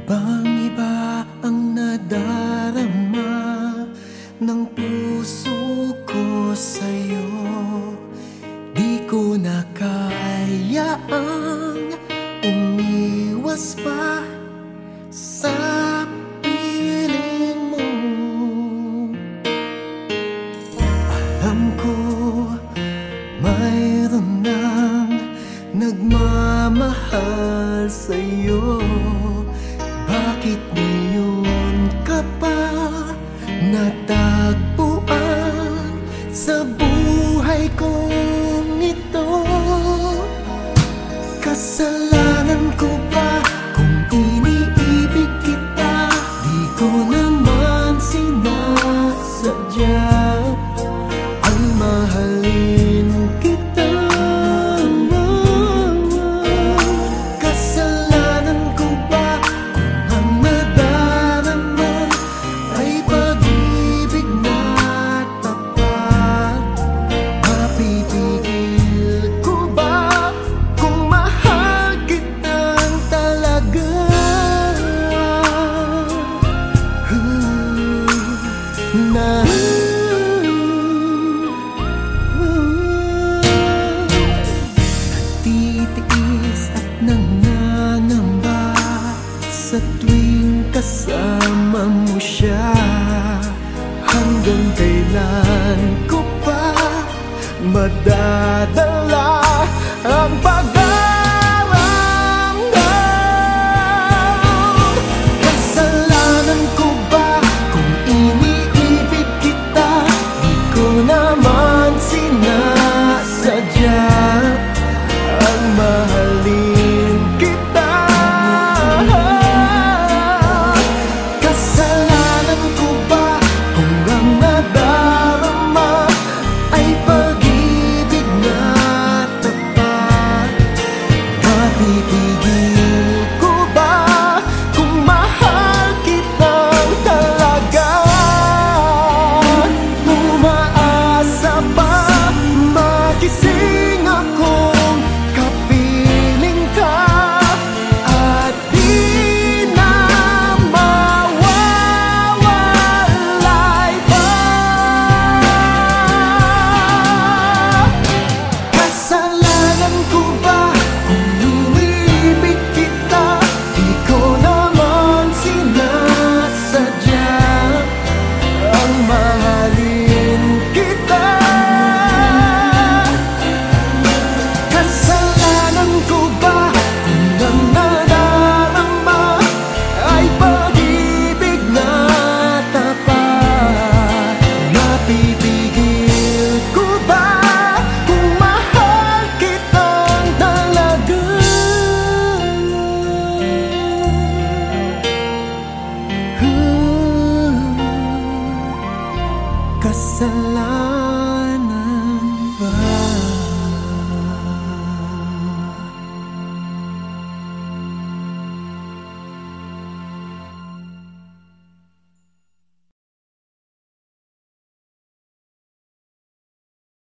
Ibang-iba ang nadarama ng puso ko sa'yo. Di ko na kaya ang umiwas pa sa piling mo. Alam ko mayroon nang nagmamahal sa'yo. Bakit ngayon ka pa natagpuan sa buhay kong ito? Kasalanan ko ba kung iniibig kita? Di ko naman sinasadya ang mahalin kita. Nagtitiis at nangangamba sa tuwing kasama mo siya. Hanggang kailan ko pa madadala ang